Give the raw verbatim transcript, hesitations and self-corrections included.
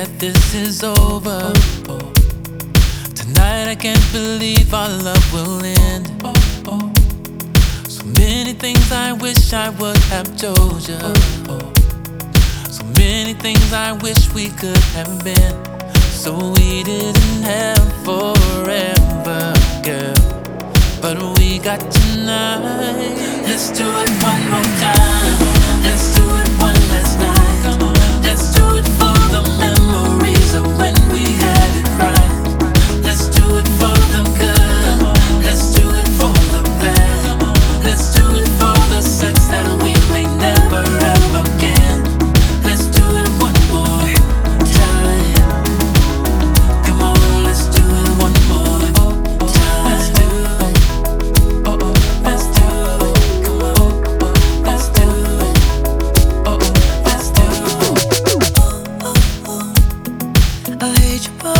that this is over. Tonight I can't believe our love will end. So many things I wish I would have told you. So many things I wish we could have been. So we didn't have forever, girl, but we got tonight. Let's do it one more time. Let's do it one last night. Let's do it for the memories of when we had it right. Let's do it for the good. Let's do it for the bad. Let's do it for the sex that we may never have again. Let's do it one more time. Come on, let's do it one more time. Let's do it. Oh oh, let's do it. Come on, let's do it. Oh oh, let's do it. I hate you, but